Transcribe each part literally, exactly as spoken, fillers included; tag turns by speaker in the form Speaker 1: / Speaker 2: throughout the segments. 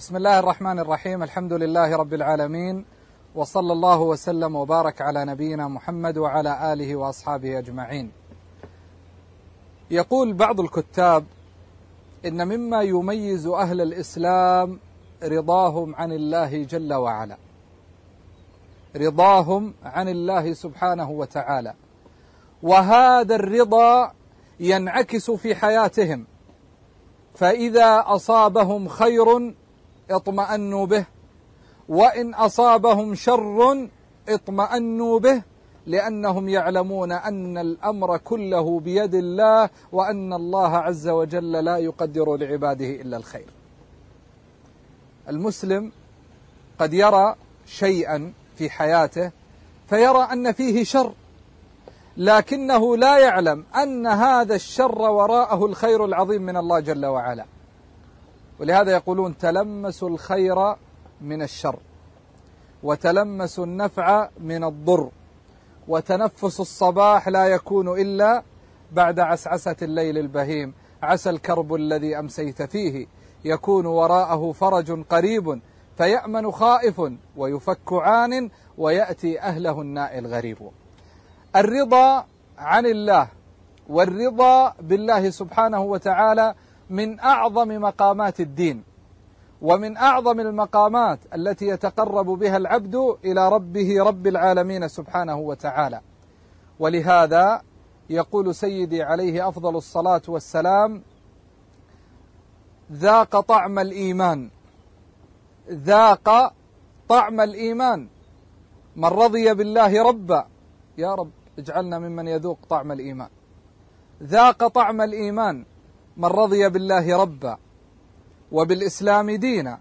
Speaker 1: بسم الله الرحمن الرحيم. الحمد لله رب العالمين، وصلى الله وسلم وبارك على نبينا محمد وعلى آله وأصحابه أجمعين. يقول بعض الكتاب إن مما يميز أهل الإسلام رضاهم عن الله جل وعلا، رضاهم عن الله سبحانه وتعالى، وهذا الرضا ينعكس في حياتهم، فإذا أصابهم خير اطمأنوا به، وإن أصابهم شر اطمأنوا به، لأنهم يعلمون أن الأمر كله بيد الله، وأن الله عز وجل لا يقدر لعباده إلا الخير. المسلم قد يرى شيئا في حياته فيرى أن فيه شر، لكنه لا يعلم أن هذا الشر وراءه الخير العظيم من الله جل وعلا. ولهذا يقولون تلمسوا الخير من الشر، وتلمسوا النفع من الضر، وتنفس الصباح لا يكون إلا بعد عسعسة الليل البهيم. عسى الكرب الذي أمسيت فيه يكون وراءه فرج قريب، فيأمن خائف ويفك عان، ويأتي أهله النائل غريب. الرضا عن الله والرضا بالله سبحانه وتعالى من أعظم مقامات الدين، ومن أعظم المقامات التي يتقرب بها العبد إلى ربه رب العالمين سبحانه وتعالى. ولهذا يقول سيدي عليه أفضل الصلاة والسلام: ذاق طعم الإيمان، ذاق طعم الإيمان من رضي بالله ربا. يا رب اجعلنا ممن يذوق طعم الإيمان. ذاق طعم الإيمان من رضي بالله ربا، وبالإسلام دينا،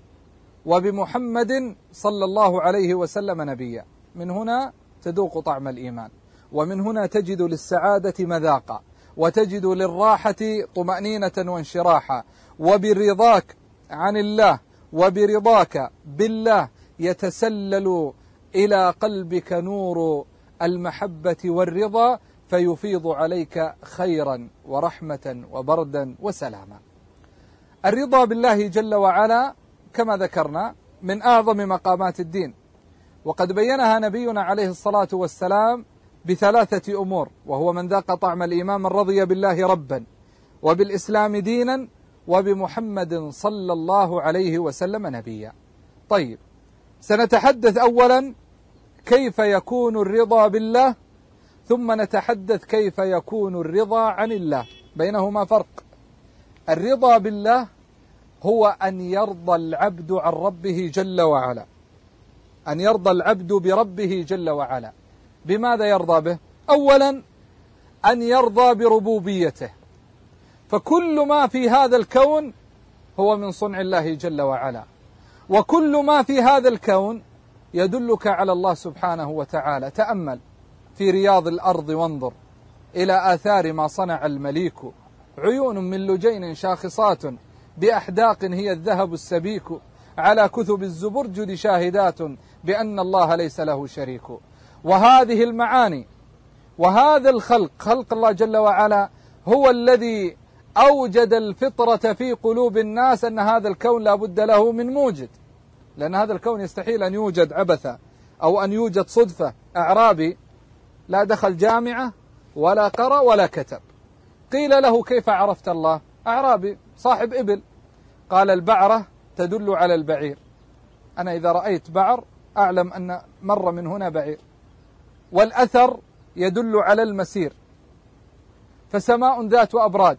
Speaker 1: وبمحمد صلى الله عليه وسلم نبيا. من هنا تذوق طعم الإيمان، ومن هنا تجد للسعادة مذاقا، وتجد للراحة طمأنينة وانشراحا. وبرضاك عن الله وبرضاك بالله يتسلل إلى قلبك نور المحبة والرضا، فيفيض عليك خيرا ورحمة وبردا وسلاما. الرضا بالله جل وعلا كما ذكرنا من أعظم مقامات الدين، وقد بينها نبينا عليه الصلاة والسلام بثلاثة أمور، وهو من ذاق طعم الإيمان من رضي بالله ربا، وبالإسلام دينا، وبمحمد صلى الله عليه وسلم نبيا. طيب، سنتحدث أولا كيف يكون الرضا بالله، ثم نتحدث كيف يكون الرضا عن الله، بينهما فرق. الرضا بالله هو أن يرضى العبد عن ربه جل وعلا، أن يرضى العبد بربه جل وعلا. بماذا يرضى به؟ أولا أن يرضى بربوبيته، فكل ما في هذا الكون هو من صنع الله جل وعلا، وكل ما في هذا الكون يدلك على الله سبحانه وتعالى. تأمل في رياض الأرض وانظر إلى آثار ما صنع المليك، عيون من لجين شاخصات بأحداق هي الذهب السبيك، على كثب الزبرجد شاهدات بأن الله ليس له شريك. وهذه المعاني وهذا الخلق، خلق الله جل وعلا، هو الذي أوجد الفطرة في قلوب الناس أن هذا الكون لا بد له من موجد، لأن هذا الكون يستحيل أن يوجد عبثا أو أن يوجد صدفة. أعرابي لا دخل جامعة ولا قرأ ولا كتب، قيل له كيف عرفت الله؟ أعرابي صاحب إبل، قال البعرة تدل على البعير، أنا إذا رأيت بعر أعلم أن مر من هنا بعير، والأثر يدل على المسير. فسماء ذات أبراج،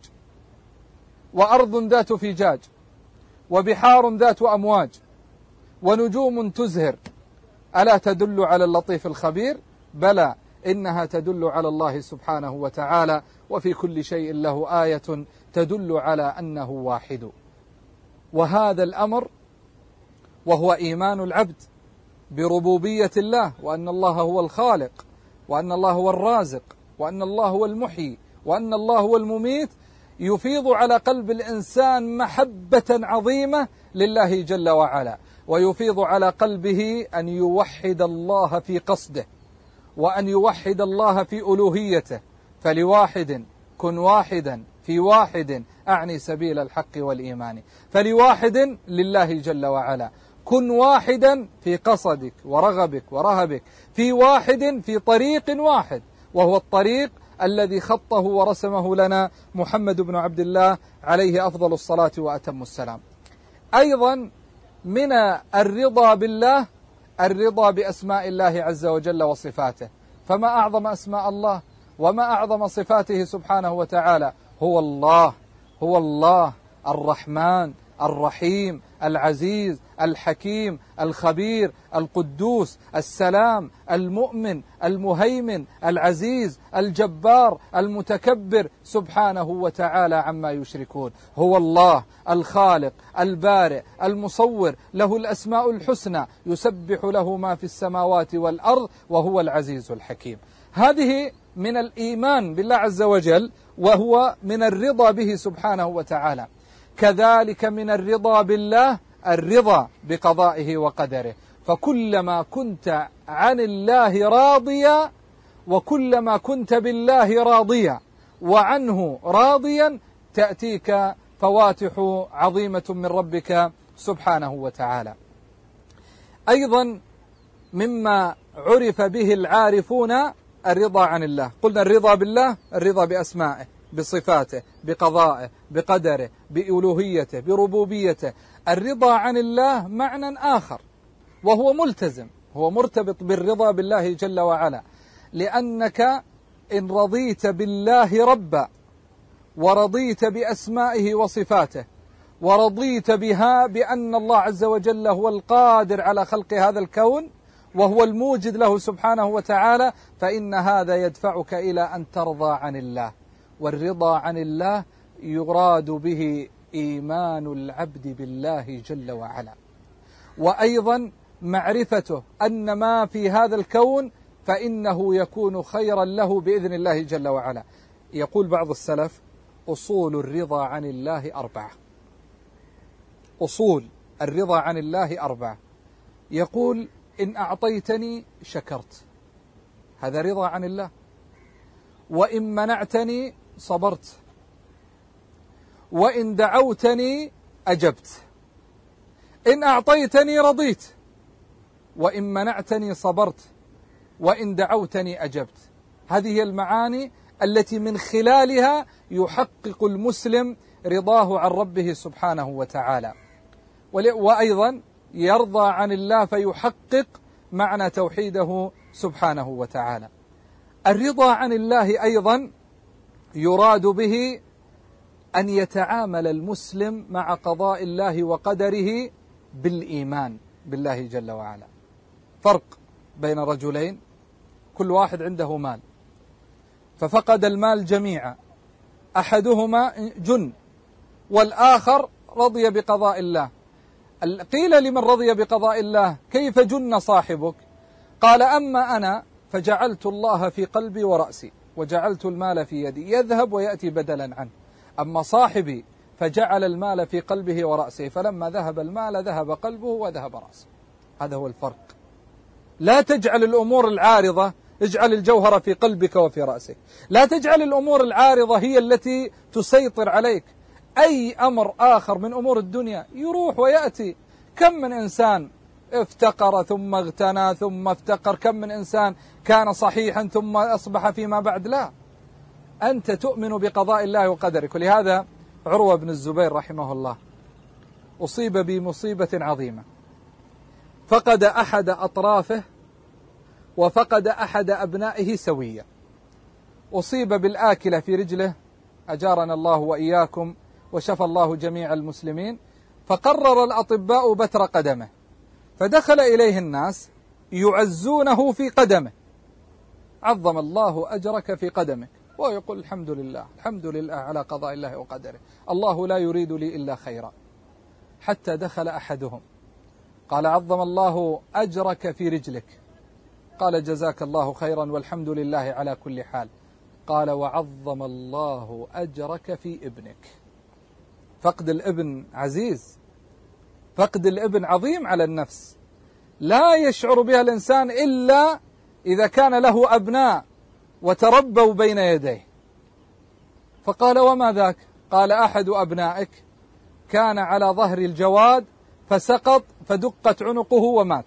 Speaker 1: وأرض ذات فجاج، وبحار ذات أمواج، ونجوم تزهر، ألا تدل على اللطيف الخبير؟ بلى إنها تدل على الله سبحانه وتعالى، وفي كل شيء له آية تدل على أنه واحد. وهذا الأمر وهو إيمان العبد بربوبية الله، وأن الله هو الخالق، وأن الله هو الرازق، وأن الله هو المحيي، وأن الله هو المميت، يفيض على قلب الإنسان محبة عظيمة لله جل وعلا، ويفيض على قلبه أن يوحد الله في قصده، وأن يوحد الله في ألوهيته. فلواحد كن واحدا في واحد أعني سبيل الحق والإيمان. فلواحد لله جل وعلا. كن واحدا في قصدك ورغبك ورهبك، في واحد في طريق واحد، وهو الطريق الذي خطه ورسمه لنا محمد بن عبد الله عليه أفضل الصلاة وأتم السلام. أيضا من الرضا بالله الرضا بأسماء الله عز وجل وصفاته. فما أعظم أسماء الله وما أعظم صفاته سبحانه وتعالى. هو الله، هو الله الرحمن الرحيم العزيز الحكيم الخبير القدوس السلام المؤمن المهيمن العزيز الجبار المتكبر سبحانه وتعالى عما يشركون. هو الله الخالق البارئ المصور، له الأسماء الحسنى، يسبح له ما في السماوات والأرض، وهو العزيز الحكيم. هذه من الإيمان بالله عز وجل، وهو من الرضا به سبحانه وتعالى. كذلك من الرضا بالله الرضا بقضائه وقدره. فكلما كنت عن الله راضيا وكلما كنت بالله راضيا وعنه راضيا تأتيك فواتح عظيمة من ربك سبحانه وتعالى. أيضا مما عرف به العارفون الرضا عن الله. قلنا الرضا بالله الرضا بأسمائه بصفاته بقضائه بقدره بألوهيته بربوبيته. الرضا عن الله معنى آخر، وهو ملتزم، هو مرتبط بالرضا بالله جل وعلا. لأنك إن رضيت بالله ربا ورضيت بأسمائه وصفاته ورضيت بها بأن الله عز وجل هو القادر على خلق هذا الكون وهو الموجد له سبحانه وتعالى، فإن هذا يدفعك إلى أن ترضى عن الله. والرضا عن الله يراد به إيمان العبد بالله جل وعلا، وأيضا معرفته أن ما في هذا الكون فإنه يكون خيرا له بإذن الله جل وعلا. يقول بعض السلف: أصول الرضا عن الله أربعة. أصول الرضا عن الله أربعة. يقول: إن أعطيتني شكرت، هذا رضا عن الله. وإن منعتني صبرت، وإن دعوتني أجبت. إن أعطيتني رضيت، وإن منعتني صبرت، وإن دعوتني أجبت. هذه هي المعاني التي من خلالها يحقق المسلم رضاه عن ربه سبحانه وتعالى. وأيضا يرضى عن الله فيحقق معنى توحيده سبحانه وتعالى. الرضا عن الله أيضا يراد به أن يتعامل المسلم مع قضاء الله وقدره بالإيمان بالله جل وعلا. فرق بين رجلين كل واحد عنده مال ففقد المال جميعا، أحدهما جن والآخر رضي بقضاء الله. قيل لمن رضي بقضاء الله: كيف جن صاحبك؟ قال: أما أنا فجعلت الله في قلبي ورأسي وجعلت المال في يدي يذهب ويأتي بدلا عنه. أما صاحبي فجعل المال في قلبه ورأسه، فلما ذهب المال ذهب قلبه وذهب رأسه. هذا هو الفرق. لا تجعل الأمور العارضة، اجعل الجوهر في قلبك وفي رأسك. لا تجعل الأمور العارضة هي التي تسيطر عليك. أي أمر آخر من أمور الدنيا يروح ويأتي. كم من إنسان افتقر ثم اغتنى ثم افتقر، كم من إنسان كان صحيحا ثم أصبح فيما بعد. لا، أنت تؤمن بقضاء الله وقدرك. ولهذا عروة بن الزبير رحمه الله أصيب بمصيبة عظيمة، فقد أحد أطرافه وفقد أحد أبنائه سويا. أصيب بالآكلة في رجله، أجارنا الله وإياكم وشفى الله جميع المسلمين. فقرر الأطباء بتر قدمه، فدخل إليه الناس يعزونه في قدمه: عظم الله أجرك في قدمك. ويقول: الحمد لله الحمد لله على قضاء الله وقدره، الله لا يريد لي إلا خيرا. حتى دخل أحدهم قال: عظم الله أجرك في رجلك. قال: جزاك الله خيرا والحمد لله على كل حال. قال: وعظم الله أجرك في ابنك. فقد الابن عزيز، فقد الابن عظيم على النفس، لا يشعر بها الإنسان إلا إذا كان له أبناء وتربوا بين يديه. فقال: وما ذاك؟ قال: أحد أبنائك كان على ظهر الجواد فسقط فدقت عنقه ومات.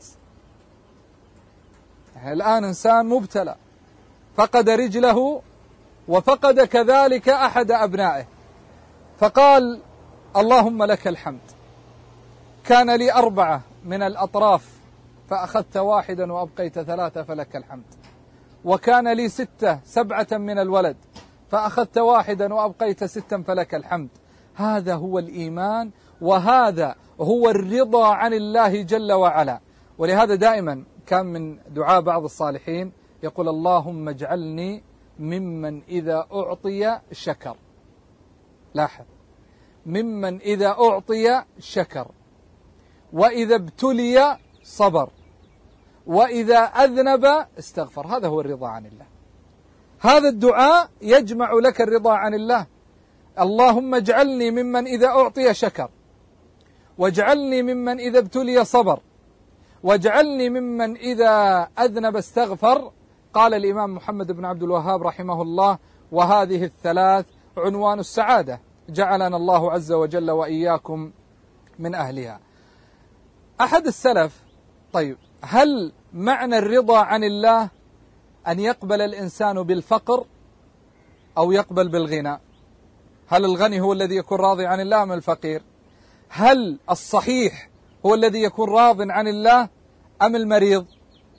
Speaker 1: الآن إنسان مبتلى فقد رجله وفقد كذلك أحد أبنائه، فقال: اللهم لك الحمد، كان لي أربعة من الأطراف فأخذت واحدا وأبقيت ثلاثة فلك الحمد، وكان لي ستة سبعة من الولد فأخذت واحدا وأبقيت ستا فلك الحمد. هذا هو الإيمان، وهذا هو الرضا عن الله جل وعلا. ولهذا دائما كان من دعاء بعض الصالحين يقول: اللهم اجعلني ممن إذا أعطي شكر. لاحظ: ممن إذا أعطي شكر، وإذا ابتلي صبر، وإذا أذنب استغفر. هذا هو الرضا عن الله. هذا الدعاء يجمع لك الرضا عن الله. اللهم اجعلني ممن إذا أعطي شكر، واجعلني ممن إذا ابتلي صبر، واجعلني ممن إذا أذنب استغفر. قال الإمام محمد بن عبد الوهاب رحمه الله: وهذه الثلاث عنوان السعادة، جعلنا الله عز وجل وإياكم من أهلها. أحد السلف: طيب، هل معنى الرضا عن الله أن يقبل الإنسان بالفقر أو يقبل بالغنى؟ هل الغني هو الذي يكون راضي عن الله أم الفقير؟ هل الصحيح هو الذي يكون راض عن الله أم المريض؟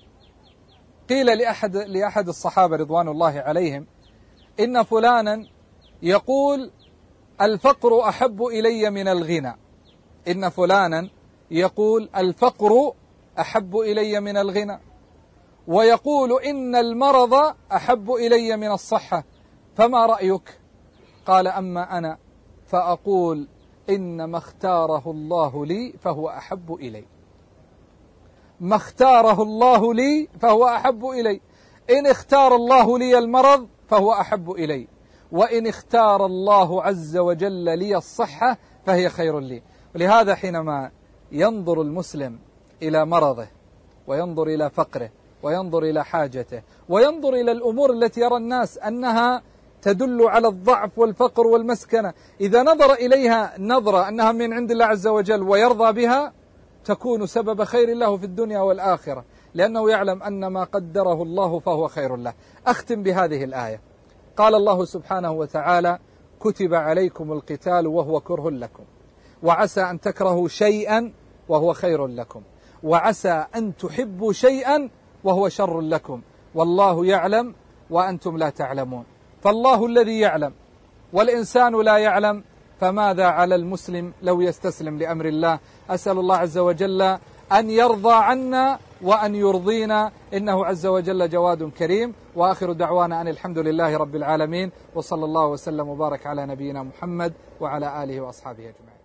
Speaker 1: قيل لأحد, لأحد الصحابة رضوان الله عليهم: إن فلانا يقول الفقر أحب إلي من الغنى. إن فلانا يقول الفقر أحب إلي من الغنى، ويقول إن المرض أحب إلي من الصحة، فما رأيك؟ قال: أما أنا فأقول إنما اختاره الله لي فهو أحب إلي. ما اختاره الله لي فهو أحب إلي. إن اختار الله لي المرض فهو أحب إلي، وإن اختار الله عز وجل لي الصحة فهي خير لي. ولهذا حينما ينظر المسلم إلى مرضه، وينظر إلى فقره، وينظر إلى حاجته، وينظر إلى الأمور التي يرى الناس أنها تدل على الضعف والفقر والمسكنة، إذا نظر إليها نظرة أنها من عند الله عز وجل ويرضى بها، تكون سبب خير له في الدنيا والآخرة، لأنه يعلم أن ما قدره الله فهو خير له. أختم بهذه الآية. قال الله سبحانه وتعالى: كتب عليكم القتال وهو كره لكم، وعسى أن تكرهوا شيئا وهو خير لكم، وعسى أن تحبوا شيئا وهو شر لكم، والله يعلم وأنتم لا تعلمون. فالله الذي يعلم والإنسان لا يعلم، فماذا على المسلم لو يستسلم لأمر الله؟ أسأل الله عز وجل أن يرضى عنا وأن يرضينا، إنه عز وجل جواد كريم. وآخر دعوانا أن الحمد لله رب العالمين، وصلى الله وسلم وبارك على نبينا محمد وعلى آله وأصحابه أجمعين.